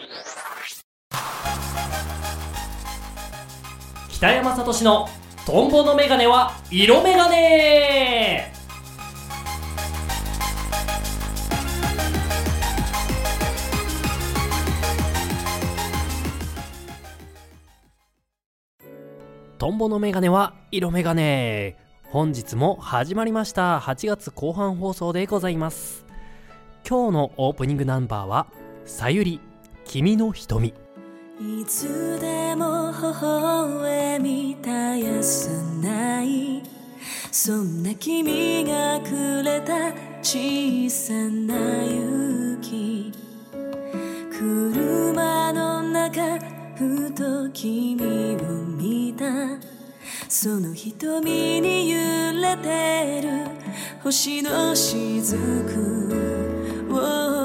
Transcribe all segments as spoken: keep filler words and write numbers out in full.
北山聡のトンボのメガネは色メガネ。トンボのメガネは色メガネ。本日も始まりました。はちがつこう半放送でございます。今日のオープニングナンバーはさゆり、君の瞳。 いつでも微笑み絶やさない、そんな君がくれた小さな勇気。車の中ふと君を見た、その瞳に揺れてる星の雫を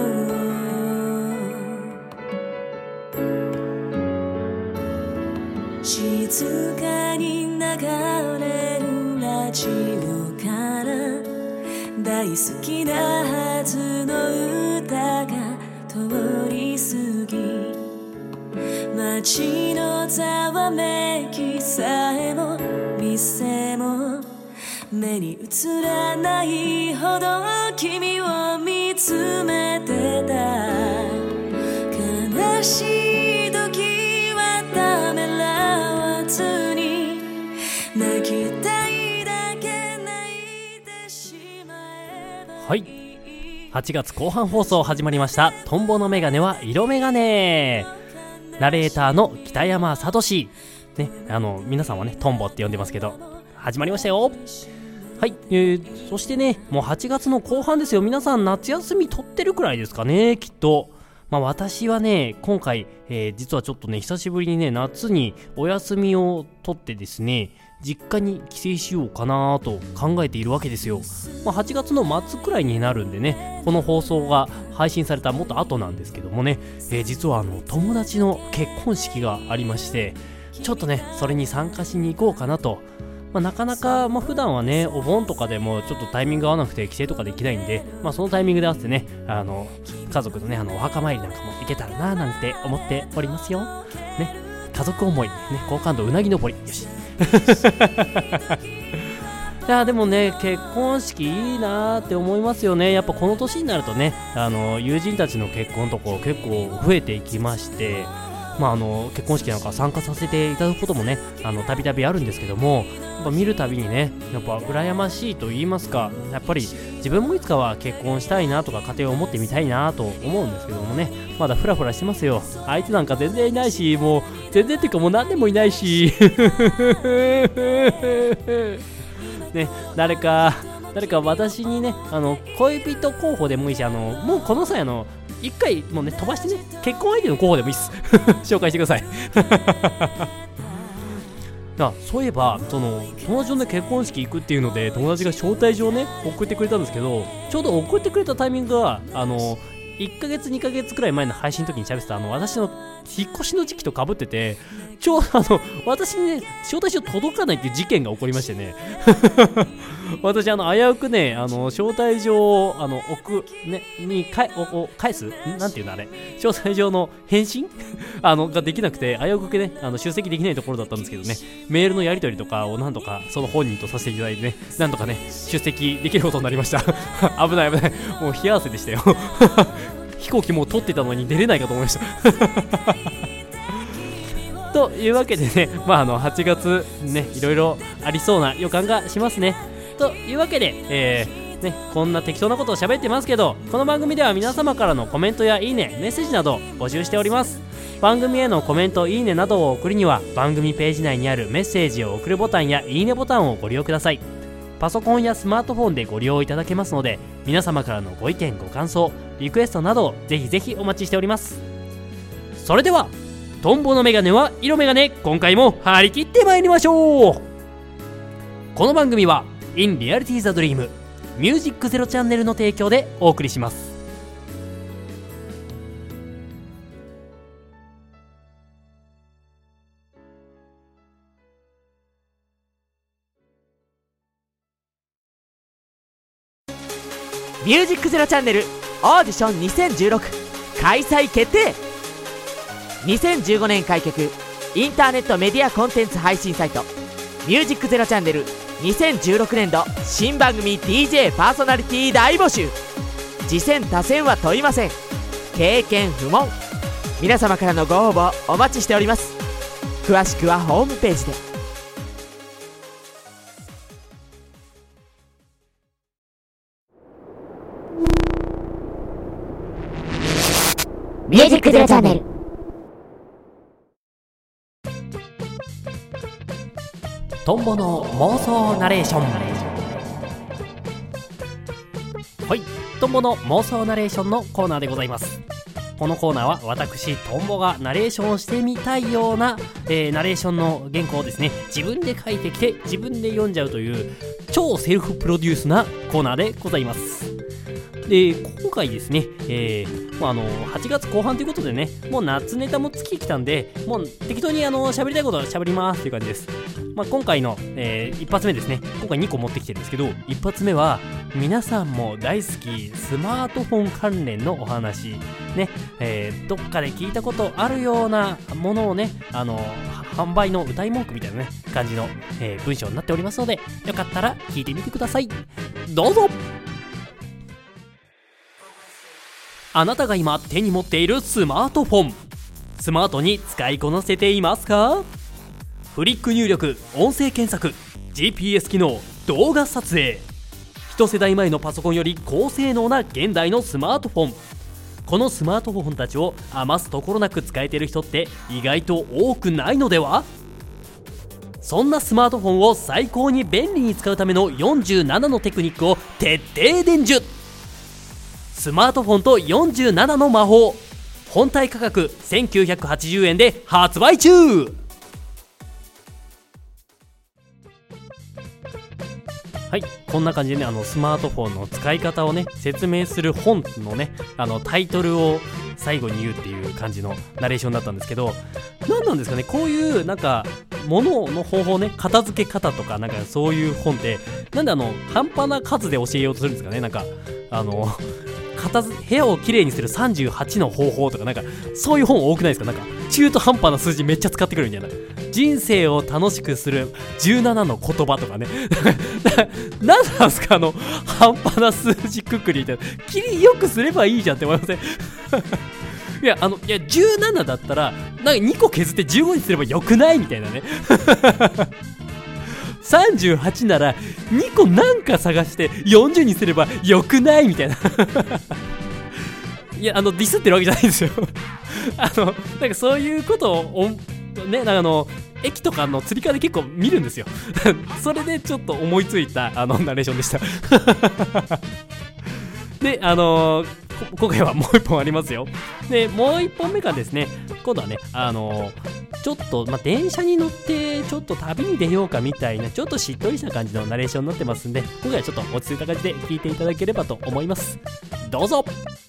静かに流れるラジオから大好きなはずの歌が通り過ぎ、街のざわめきさえも店も目に映らないほど君を見つめてた。悲しい時はためらわずに泣きたいだけ泣いてしまえば。 はい、はちがつこう半放送始まりました。トンボのメガネは色メガネ。ナレーターの北山聡ね、あの皆さんはねトンボって呼んでますけど、始まりましたよ。はい、えー、そしてね、もうはちがつの後半ですよ。皆さん夏休み取ってるくらいですかね、きっと。まあ私はね、今回、えー、実はちょっとね、久しぶりにね、夏にお休みを取ってですね、実家に帰省しようかなと考えているわけですよ。まあ、はちがつの末くらいになるんでね、この放送が配信されたもっと後なんですけどもね、えー、実はあの友達の結婚式がありまして、ちょっとねそれに参加しに行こうかなと。まあ、なかなか、まあ、普段はねお盆とかでもちょっとタイミング合わなくて帰省とかできないんで、まあ、そのタイミングで合わせてね、あの家族のねあのお墓参りなんかも行けたらななんて思っておりますよね。家族思いね、好感度うなぎ登り、よしいやでもね、結婚式いいなーって思いますよね。やっぱこの年になるとね、あの友人たちの結婚とか結構増えていきまして、まあ、あの結婚式なんか参加させていただくこともね、あのたびたびあるんですけども、やっぱ見るたびにね、やっぱ羨ましいと言いますか、やっぱり自分もいつかは結婚したいなとか家庭を持ってみたいなと思うんですけどもね、まだフラフラしてますよ。相手なんか全然いないし、もう全然っていうかもう何でもいないしね、誰か誰か私にね、あの恋人候補でもいいし、あのもうこの際あの一回もうね飛ばしてね、結婚相手の候補でもいいっす紹介してくださいあ、そういえばその友達の、ね、結婚式行くっていうので友達が招待状ね送ってくれたんですけど、ちょうど送ってくれたタイミングがあのいっかげつにかげつくらい前の配信の時に喋ってたあの私の引っ越しの時期と被ってて、ちょうどあの私にね招待状届かないっていう事件が起こりましてね私あの危うくね、あの招待状をあの送くねにかおお返すなんていうのあれ、招待状の返信あのができなくて、危うくねあの出席できないところだったんですけどね、メールのやり取りとかをなんとかその本人とさせていただいてね、なんとかね出席できることになりました危ない危ない、もう冷や汗でしたよ飛行機もう取ってたのに出れないかと思いましたというわけでね、まああのはちがつねいろいろありそうな予感がしますね。というわけで、えーね、こんな適当なことを喋ってますけど、この番組では皆様からのコメントやいいね、メッセージなど募集しております。番組へのコメント、いいねなどを送るには番組ページ内にあるメッセージを送るボタンやいいねボタンをご利用ください。パソコンやスマートフォンでご利用いただけますので、皆様からのご意見ご感想リクエストなどをぜひぜひお待ちしております。それではトンボのメガネは色メガネ、今回も張り切ってまいりましょう。この番組は In Reality the Dream ミュージックゼロチャンネルの提供でお送りします。 ミュージックゼロチャンネルオーディションにせんじゅうろく開催決定。 にせんじゅうごねん開局インターネットメディアコンテンツ配信サイトミュージックゼロチャンネルにせんじゅうろくねんど新番組 ディージェー パーソナリティ大募集。次戦他戦は問いません。経験不問。皆様からのご応募お待ちしております。詳しくはホームページで。 ミュージックゼロチャンネル。 トンボの妄想ナレーション。はい、トンボの妄想ナレーションのコーナーでございます。このコーナーは私トンボがナレーションしてみたいような、えー、ナレーションの原稿をですね自分で書いてきて自分で読んじゃうという超セルフプロデュースなコーナーでございます。で今回ですね、えー、もうあのはちがつこう半ということでね、もう夏ネタも月来たんで、もう適当にあの喋りたいことは喋りますっていう感じです。まあ、今回の、えー、一発目ですね。今回にこ持ってきてるんですけど、一発目は皆さんも大好きスマートフォン関連のお話ね、えー、どっかで聞いたことあるようなものをね、あの販売の歌い文句みたいなね感じの、えー、文章になっておりますので、よかったら聞いてみてください。どうぞ。あなたが今手に持っているスマートフォン、スマートに使いこなせていますか？フリック入力、音声検索、ジーピーエス 機能、動画撮影。一世代前のパソコンより高性能な現代のスマートフォン。このスマートフォンたちを余すところなく使えている人って意外と多くないのでは？そんなスマートフォンを最高に便利に使うためのよんじゅうななのテクニックを徹底伝授。スマートフォンとよんじゅうななの魔法、本体価格せんきゅうひゃくはちじゅうえんで発売中。はい、こんな感じでね、あのスマートフォンの使い方をね説明する本のね、あのタイトルを最後に言うっていう感じのナレーションだったんですけど、何なんですかね、こういうなんか物の方法ね、片付け方とかなんかそういう本ってなんであの半端な数で教えようとするんですかね。なんかあの片付部屋をきれいにするさんじゅうはちの方法とか、なんかそういう本多くないですか。なんか中途半端な数字めっちゃ使ってくるみたいな。人生を楽しくするじゅうななの言葉とかねなんなんすかあの半端な数字くくりみたいな。きりよくすればいいじゃんって思いませんいやあのいやじゅうななだったらなんかにこ削ってじゅうごにすればよくないみたいなねさんじゅうはちならにこなんか探してよんじゅうにすればよくないみたいないやあのディスってるわけじゃないんですよあのなんかそういうことをね、なんかあの駅とかのつり革で結構見るんですよそれでちょっと思いついたあのナレーションでしたであのー、今回はもう一本ありますよ。でもう一本目がですね、今度はねあのー、ちょっと、まあ、電車に乗ってちょっと旅に出ようかみたいなちょっとしっとりした感じのナレーションになってますんで、今回はちょっと落ち着いた感じで聞いていただければと思います。どうぞ。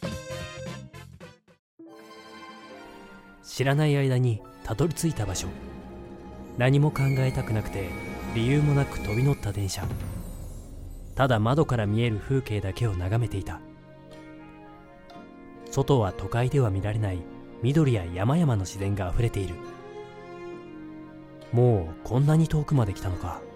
知らない間にたどり着いた場所、何も考えたくなくて理由もなく飛び乗った電車。ただ窓から見える風景だけを眺めていた。外は都会では見られない緑や山々の自然があふれている。もうこんなに遠くまで来たのか。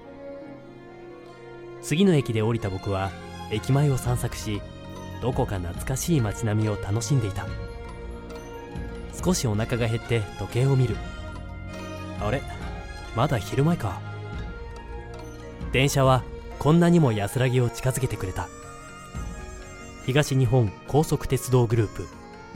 次の駅で降りた僕は駅前を散策し、どこか懐かしい街並みを楽しんでいた。少しお腹が減って時計を見る。あれ、まだ昼前か。電車はこんなにも安らぎを近づけてくれた。東日本高速鉄道グループ。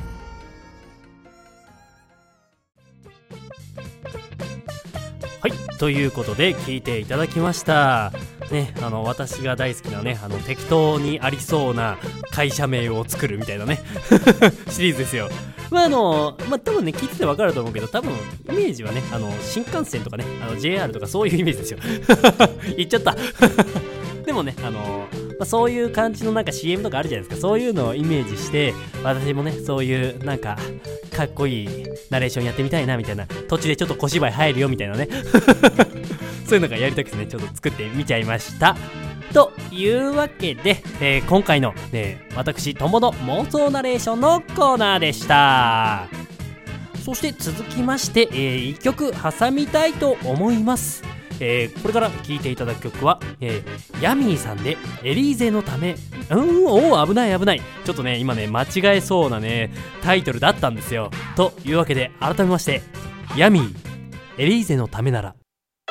はい、ということで聞いていただきましたね。あの私が大好きなね、あの適当にありそうな会社名を作るみたいなねシリーズですよ。まああのまあ多分ね聞いててわかると思うけど、多分イメージはね、あの新幹線とかね、あの ジェイアール とかそういうイメージですよ言っちゃったでもね、あのまあ、そういう感じのなんか シーエム とかあるじゃないですか。そういうのをイメージして私もねそういうなんかかっこいいナレーションやってみたいなみたいな、途中でちょっと小芝居入るよみたいなねそういうのがやりたくてね、ちょっと作ってみちゃいましたというわけで、えー、今回の、ね、私トンボの妄想ナレーションのコーナーでした。 そして続きまして、えー、いっきょく挟みたいと思います。えー、これから聴いていただく曲は、えー、ヤミーさんでエリーゼのため。うーん、おー、危ない危ない。ちょっとね今ね間違えそうなねタイトルだったんですよ。というわけで改めまして、ヤミーエリーゼのためなら。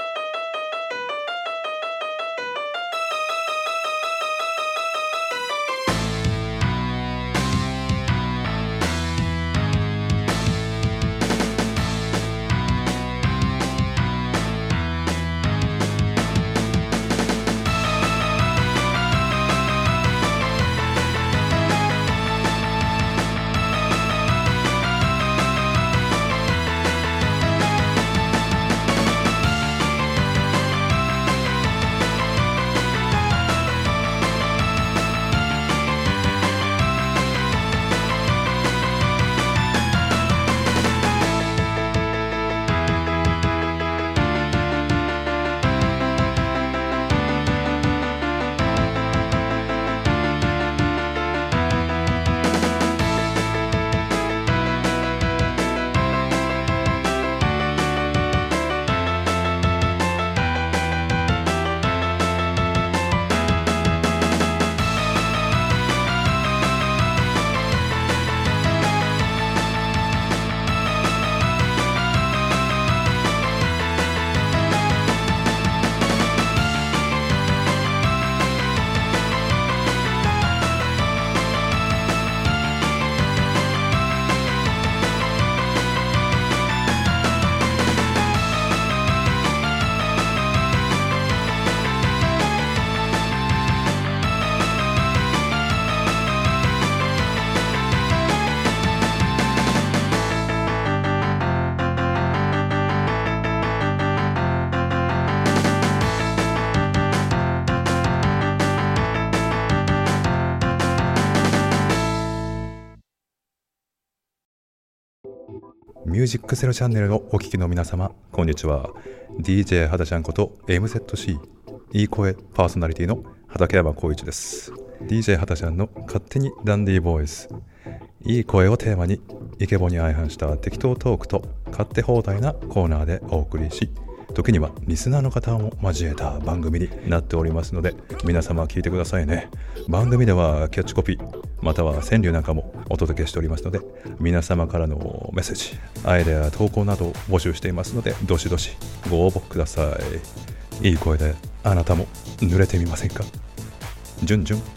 ミュージックゼロチャンネルをお聞きの皆様、こんにちは。 ディージェー はだちゃんこと エムゼットシー いい声パーソナリティの畠山浩一です。 ディージェー はだちゃんの勝手にダンディーボーイズ、いい声をテーマにイケボに相反した適当トークと勝手放題なコーナーでお送りし、時にはリスナーの方も交えた番組になっておりますので、皆様聞いてくださいね。番組ではキャッチコピーまたは川柳なんかもお届けしておりますので、皆様からのメッセージ、アイデア投稿などを募集していますので、どしどしご応募ください。いい声であなたも濡れてみませんか。じゅんじゅん。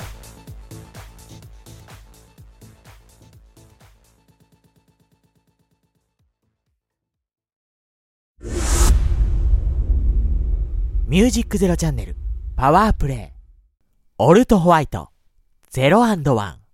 ミュージックゼロチャンネルパワープレイオルトホワイトゼロアンドワン。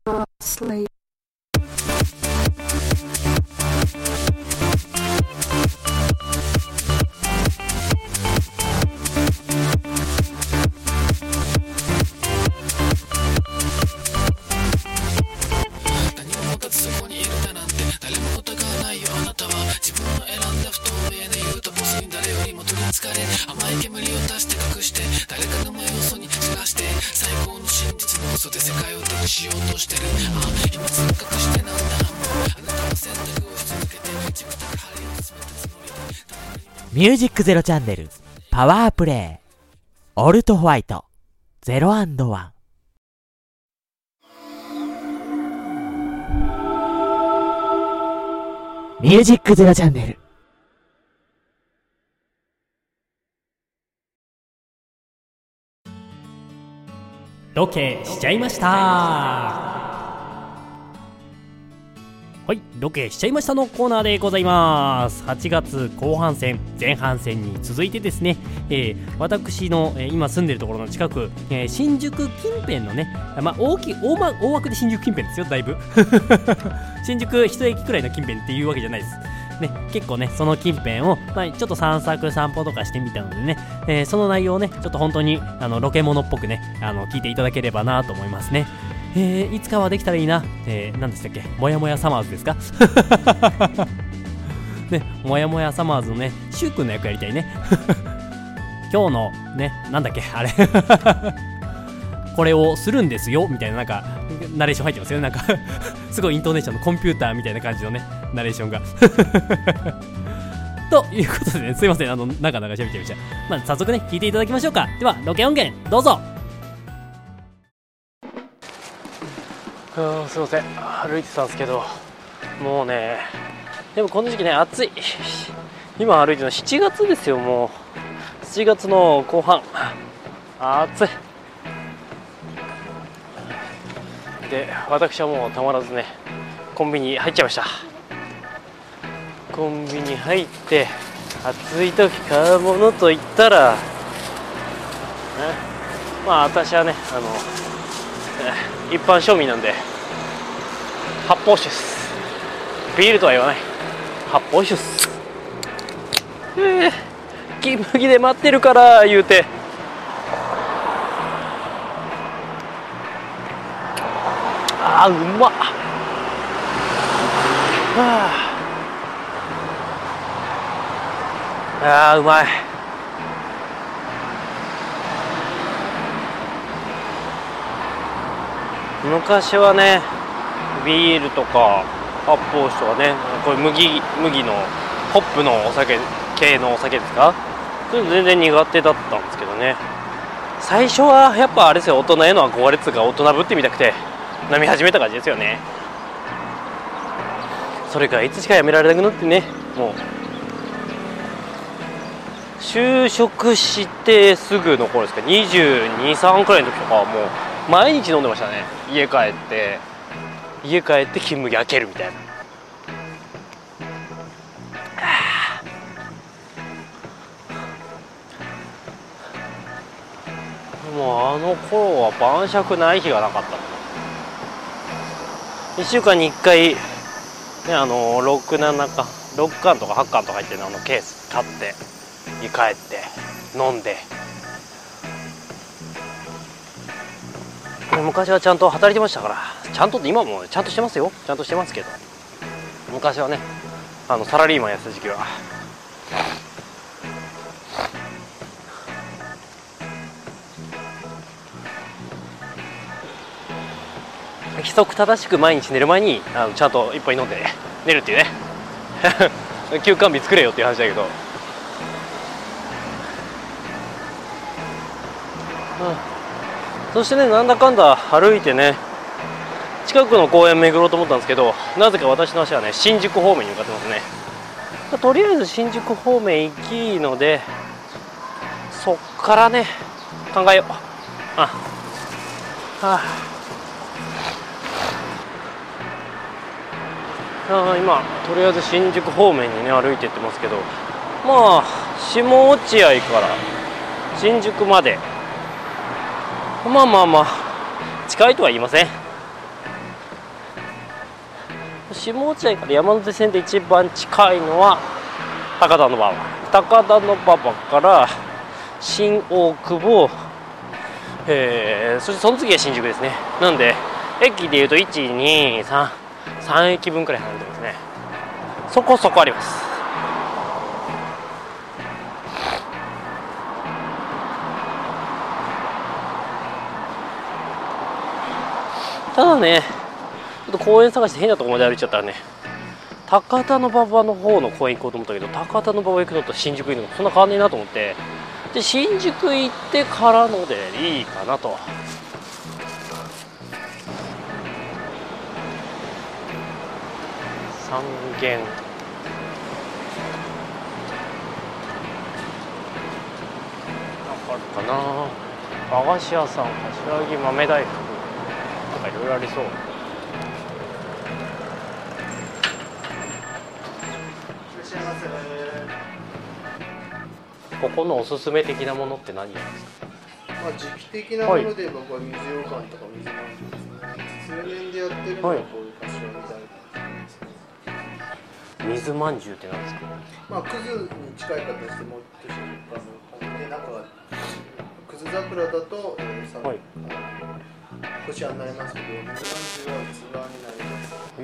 甘い煙を出して隠して誰かの目を嘘に散らして最高の真実の嘘で世界を手にしようとしてる。ああ秘密を隠してなんだ。もうあなたは選択をし続けて自分だけ針を詰めたつもりで。 ミュージックゼロチャンネルパワープレイオルトホワイトゼロアンドワン。ミュージックゼロチャンネル。 ロケしちゃいました。はい、ロケしちゃいましたのコーナーでございます。はちがつ後半戦前半戦に続いてですね、えー、私の、えー、今住んでるところの近く、えー、新宿近辺のね、まあ、大きい 大, ま大枠で新宿近辺ですよ。だいぶ新宿一駅くらいの近辺っていうわけじゃないですね。結構ねその近辺を、まあ、ちょっと散策散歩とかしてみたのでね、えー、その内容をねちょっと本当にあのロケモノっぽくねあの聞いていただければなと思いますね。えー、いつかはできたらいいな。えー、何でしたっけ、もやもやサマーズですかね、もやもやサマーズのねシュウ君の役やりたいね今日のねなんだっけあれこれをするんですよみたいな、なんかナレーション入ってますよね。なんかすごいイントネーションのコンピューターみたいな感じのねナレーションがということでね、すいません、あの長々喋っちゃいました。まあ早速ね聞いていただきましょうか。ではロケ音源どうぞ。あすいません、歩いてたんですけど、もうね、でもこの時期ね暑い。今歩いてるのしちがつですよ。もうしちがつの後半、暑い。で私はもうたまらずねコンビニ入っちゃいました。コンビニ入って暑い時買うものといったら、ね、まあ私はねあの一般庶民なんで発泡酒っす。ビールとは言わない、発泡酒っす。えー、金麦で待ってるから言うて、あーうまっ、はあ、あーうまい。昔はねビールとか発泡酒とかね、これ麦麦のホップのお酒系のお酒ですか、それ全然苦手だったんですけどね。最初はやっぱあれですよ、大人への憧れつうか大人ぶってみたくて飲み始めた感じですよね。それからいつしかやめられなくなってね、もう就職してすぐの頃ですか、にじゅうに、さんくらいの時とかはもう毎日飲んでましたね。家帰って家帰って金麦開けるみたいな。もうあの頃は晩酌ない日がなかった。いっしゅうかんにいっかい、ね、あのろく、ななかんろっかんとかはちかんとか入ってるあのケース買って家帰って飲んで、昔はちゃんと働いてましたから。ちゃんとって今もちゃんとしてますよ、ちゃんとしてますけど、昔はねあのサラリーマンやってた時期は規則正しく毎日寝る前にあのちゃんと一杯飲んで寝るっていうね休館日作れよっていう話だけど、うん、そしてねなんだかんだ歩いてね近くの公園巡ろうと思ったんですけど、なぜか私の足はね新宿方面に向かってますね。とりあえず新宿方面行きので、そっからね考えよう。あはああ今とりあえず新宿方面にね歩いてってますけど、まあ下落合から新宿までまあまあまあ近いとは言いません。下落合から山手線で一番近いのは高田馬場、高田馬場から新大久保、えー、そしてその次は新宿ですね。なんで駅でいうといち、に、さん、さん駅分くらい離れてますね。そこそこあります。ただねちょっと公園探して変なところまで歩いちゃったらね、高田馬場の方の公園行こうと思ったけど、高田馬場行くのと新宿行くのとそんな変わんねえなと思って、で新宿行ってからのでいいかなと。三軒あるかな、和菓子屋さん、柏木豆大福とかいろいろありそう。ここのおすすめ的なものって何なんですか？ まあ、時期的なもので僕は水羊羹とか水まんじゅうですね。通年でやってるのはこういう柏木大福ですね。 水まんじゅうって何ですか？ まあ、くずに近い形でもう一つあので中がくず桜だと、えー、さ、はい、こちらになりますけど、水まんじゅうは器になります。へ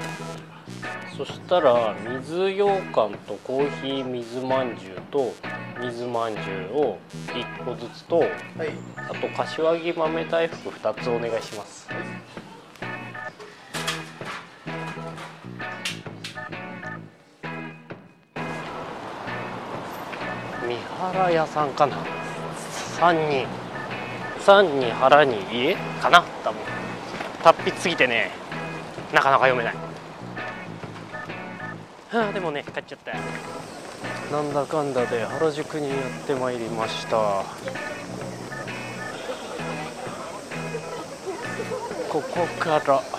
ー。そしたら水羊羹とコーヒー水まんじゅうと水まんじゅうをいっこずつと、 はい。 あと柏木豆大福ふたつお願いします。三原屋さんかな。さんにさんに原に家かな。多分達筆すぎてね、なかなか読めない。はあ、でもね買っちゃった。なんだかんだで原宿にやってまいりました。ここから、ね、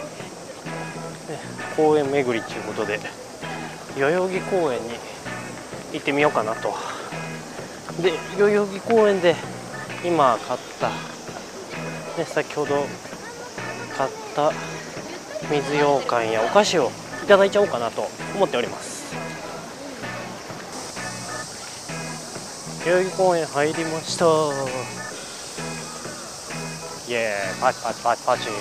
公園巡りということで代々木公園に行ってみようかなと。で代々木公園で今買った、ね、先ほど買った水羊羹やお菓子をいただいちゃおうかなと思っております。代々木公園入りました。イエーイ、パチパチパチパチ、ね、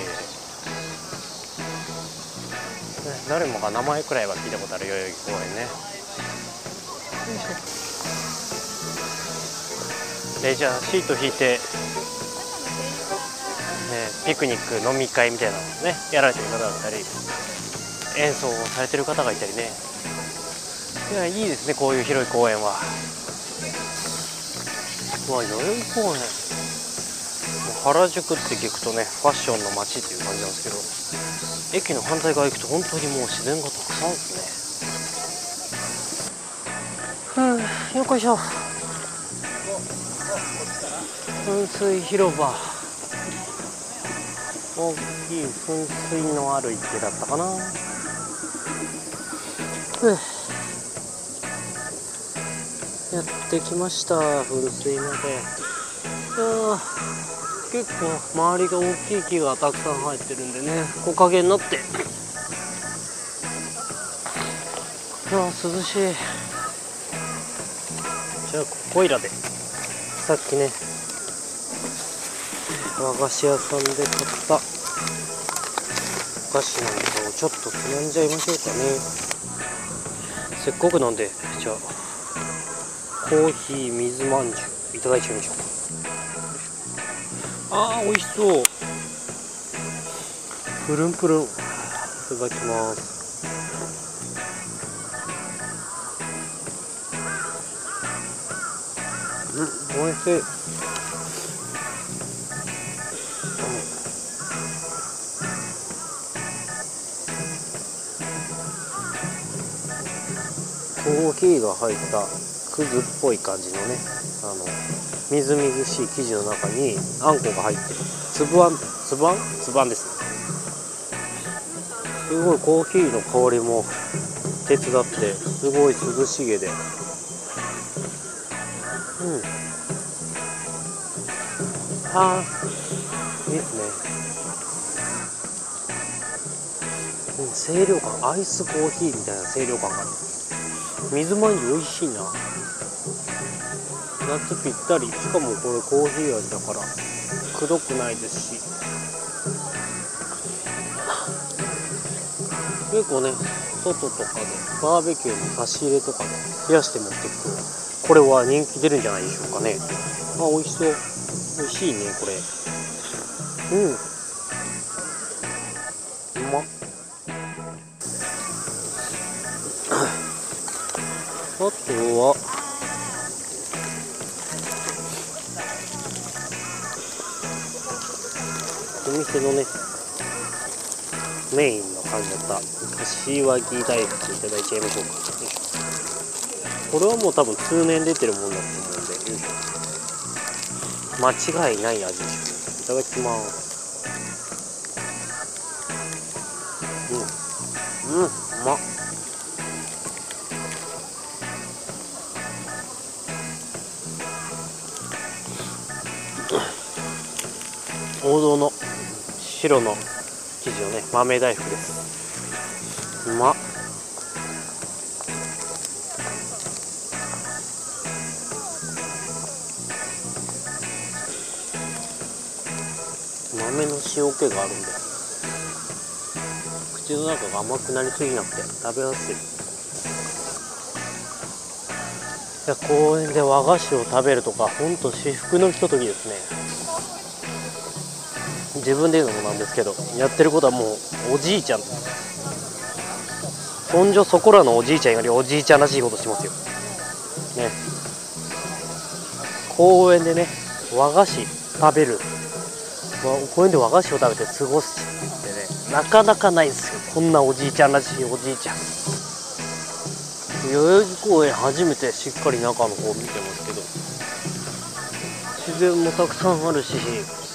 誰もが名前くらいは聞いたことある代々木公園ね。よいしょ。レジャーシート引いて、ね、ピクニック飲み会みたいなのをねやられてる方だったり、演奏をされてる方がいたりね。いや、いいですね、こういう広い公園は。まあ代々木公園、もう原宿って聞くとねファッションの街っていう感じなんですけど、駅の反対側行くと本当にもう自然がたくさんですね。ふう、よっこいしょ。噴水広場、大きい噴水のある池だったかな。ふう、やってきました、噴水まで。いや、結構周りが大きい木がたくさん生えてるんでね、木陰になって、いや涼しい。じゃあここいらでさっきね和菓子屋さんで買ったお菓子なんかをちょっとつまんじゃいましょうかね。せっかくなんで、じゃあコーヒー水まんじゅういただいちゃいましょうか。あー、美味しそう。プルンプルン、いただきます。うん、美味しい。コーヒーが入ったくずっぽい感じのね、あのみずみずしい生地の中にあんこが入ってるつぶあん、つぶあんつぶあんですね。すごいコーヒーの香りも手伝ってすごい涼しげで、うん、あー、いいですね。うん、清涼感、アイスコーヒーみたいな清涼感がある。水まんじゅう美味しいな。夏ぴったり。しかもこれコーヒー味だからくどくないですし、結構ね外とかでバーベキューの差し入れとかで冷やして持っていくとこれは人気出るんじゃないでしょうかね。あ、美味しそう。美味しいねこれ。うん、うまっ。あとはお店のねメインの感じだった柏木大福いただいちゃいましょうか。これはもう多分通年出てるものだと思うんで、よいしょ、間違いない味でしょうね。いただきます。うん、うん、うまっ。王道の白の生地のね豆大福です。うまっ。豆の塩気があるんで口の中が甘くなりすぎなくて食べやすい。 いや、公園で和菓子を食べるとかほんと至福のひとときですね。自分で言うのもなんですけど、やってることはもうおじいちゃん、そんじょそこらのおじいちゃんよりおじいちゃんらしいことしてますよね。公園でね和菓子食べる、公園で和菓子を食べて過ごすってね、なかなかないですよ。こんなおじいちゃんらしいおじいちゃん。代々木公園初めてしっかり中の方見てますけど、自然もたくさんあるし、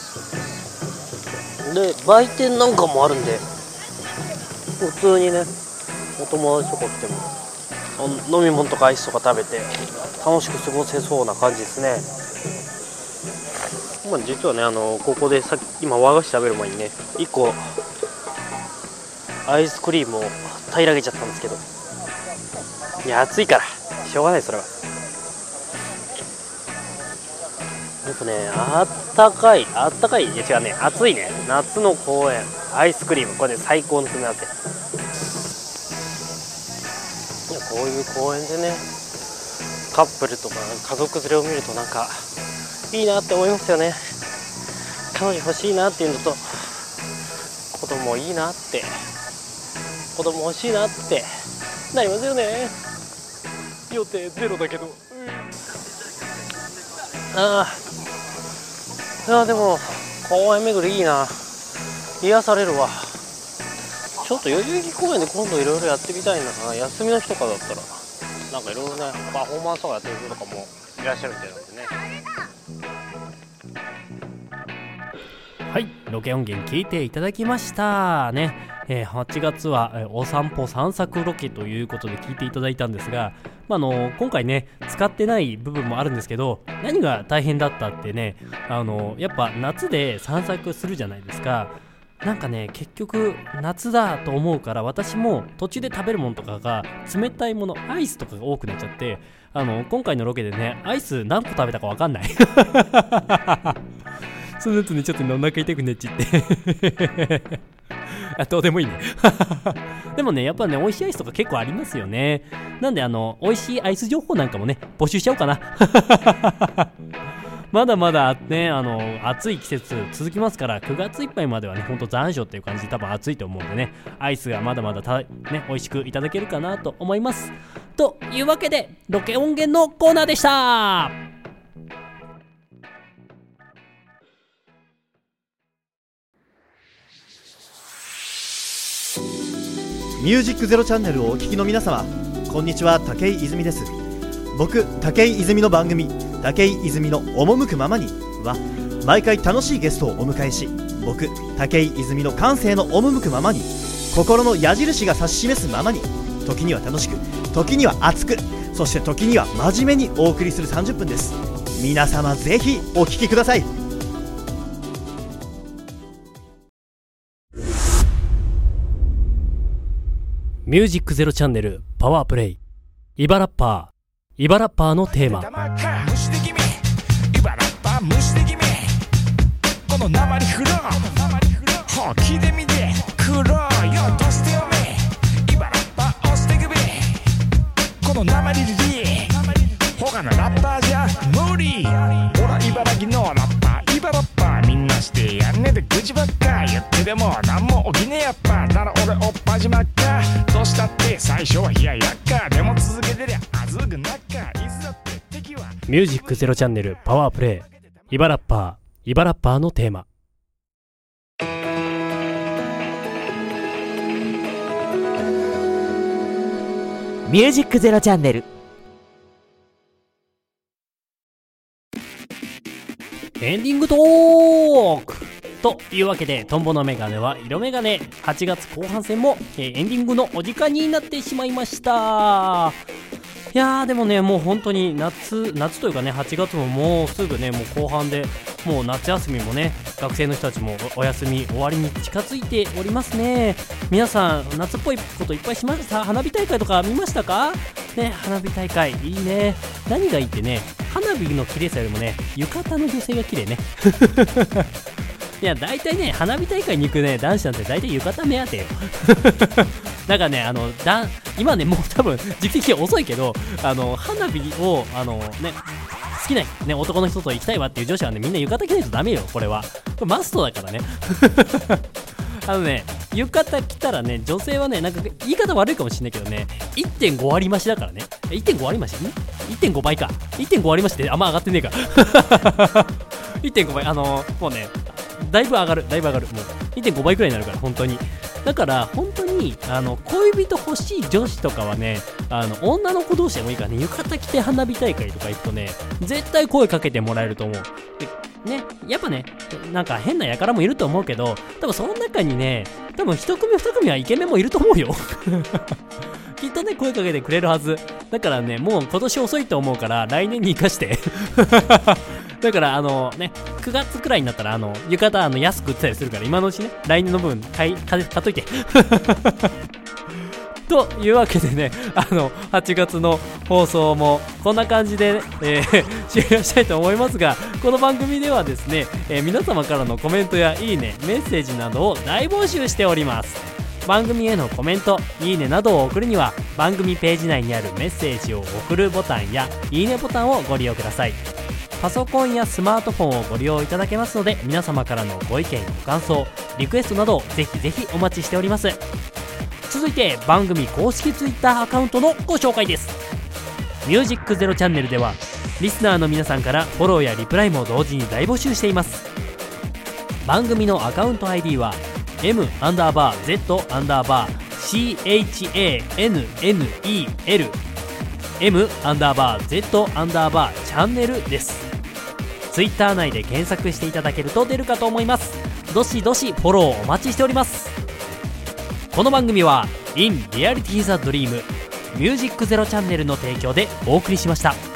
で売店なんかもあるんで、普通にねお友達とか来ても飲み物とかアイスとか食べて楽しく過ごせそうな感じですね。まあ、実はね、あのここでさっき今和菓子食べる前にねいっこアイスクリームを平らげちゃったんですけど、いや暑いからしょうがない。それはやっぱね、あったかいあったかいいや違うね暑いね。夏の公園アイスクリーム、これで最高の組み合わせ。いや、こういう公園でねカップルとか家族連れを見るとなんかいいなって思いますよね。彼女欲しいなっていうのと、子供いいなって、子供欲しいなってなりますよね。予定ゼロだけど、うん、ああ、いやでも公園巡りいいな、癒されるわ。ちょっと代々木公園で今度いろいろやってみたいな。休みの日とかだったらなんかいろいろねパフォーマンスとかやってる人とかもいらっしゃるみたいなんでね。はい、ロケ音源聞いていただきましたね。えー、はちがつは、えー、お散歩散策ロケということで聞いていただいたんですが、まあ、あの今回ね使ってない部分もあるんですけど、何が大変だったってね、あのやっぱ夏で散策するじゃないですか。なんかね結局夏だと思うから、私も途中で食べるものとかが冷たいもの、アイスとかが多くなっちゃって、あの今回のロケでねアイス何個食べたか分かんないその後ねちょっと、ね、お腹痛くなっちゃってあ、どうでもいいねでもねやっぱね美味しいアイスとか結構ありますよね。なんであの美味しいアイス情報なんかもね募集しちゃおうかなまだまだね、あの暑い季節続きますから、くがついっぱいまではねほんと残暑っていう感じで多分暑いと思うんでね、アイスがまだまだた、ね、美味しくいただけるかなと思います。というわけでロケ音源のコーナーでした。 ミュージックゼロチャンネルをお聞きの皆様、こんにちは。武井泉です。僕武井泉の番組武井泉の赴くままには毎回楽しいゲストをお迎えし、僕武井泉の感性の赴くままに、心の矢印が指し示すままに、時には楽しく、時には熱く、そして時には真面目にお送りするさんじゅっぷんです。皆様ぜひお聞きください。 ミュージックゼロチャンネルパワープレイ、イバラッパーイバラッパーのテーマ。この鉛フロー本気で見て苦労よとしてよめ、イバラッパー押してくべ、この鉛リリー他のラッパーじゃ無理。ほら茨城のラッパーイバラッパー、みんなしてやんねで愚痴ばっか言ってでもなんも起きねえやっぱ、なら俺おっぱじまっか、どうしたって最初は冷ややっか、でも続けてりゃあずぐなっか、いつだって敵は。ミュージックゼロチャンネルパワープレイ、イバラッパーイバラッパーのテーマ。 ミュージックゼロチャンネルエンディングトークというわけで、トンボのメガネは色メガネ、はちがつ後半戦も、えー、エンディングのお時間になってしまいました。いやーでもね、もう本当に夏夏というかね、はちがつももうすぐね、もう後半で、もう夏休みもね、学生の人たちも お, お休み終わりに近づいておりますね。皆さん夏っぽいこといっぱいしました。花火大会とか見ましたかね。花火大会いいね。何がいいってね、花火の綺麗さよりもね、浴衣の女性が綺麗ねいや大体ね、花火大会に行くね男子なんて大体浴衣目当てよだからね、あのだ今ねもう多分時期的に遅いけど、あの花火をあのね好きな、ね、男の人と行きたいわっていう女子はねみんな浴衣着ないとダメよ。これはこれマストだからねあのね浴衣着たらね女性はねなんか言い方悪いかもしれないけどね いってんご 割増しだからね。 いってんご 割増しね いってんご 倍か いってんご 割増しってあんま上がってねえかいってんご 倍あのー、もうねだいぶ上がるだいぶ上がるもう いってんご 倍くらいになるから本当に。だから本当にあの恋人欲しい女子とかはねあの女の子同士でもいいからね浴衣着て花火大会とか行くとね絶対声かけてもらえると思う。でねやっぱねなんか変な輩もいると思うけど多分その中にね多分一組二組はイケメンもいると思うよきっとね声かけてくれるはずだからねもう今年遅いと思うから来年に生かしてだからあのねくがつくらいになったらあの浴衣あの安く売ってたりするから今のうちね来年の分買い買っといてというわけでねあのはちがつの放送もこんな感じで、えー、終了したいと思いますが、この番組ではですね、えー、皆様からのコメントやいいねメッセージなどを大募集しております。番組へのコメントいいねなどを送るには番組ページ内にあるメッセージを送るボタンやいいねボタンをご利用ください。パソコンやスマートフォンをご利用いただけますので皆様からのご意見ご感想リクエストなどをぜひぜひお待ちしております。続いて番組公式ツイッターアカウントのご紹介です。ミュージックゼロチャンネルではリスナーの皆さんからフォローやリプライも同時に大募集しています。番組のアカウント アイディー は M アンダーバー Z アンダーバー シーエイチエーエヌエヌイーエル M アンダーバー Z アンダーバーチャンネルです。ツイッター内で検索していただけると出るかと思います。どしどしフォローお待ちしております。この番組は In Reality the Dream ミュージックゼロチャンネルの提供でお送りしました。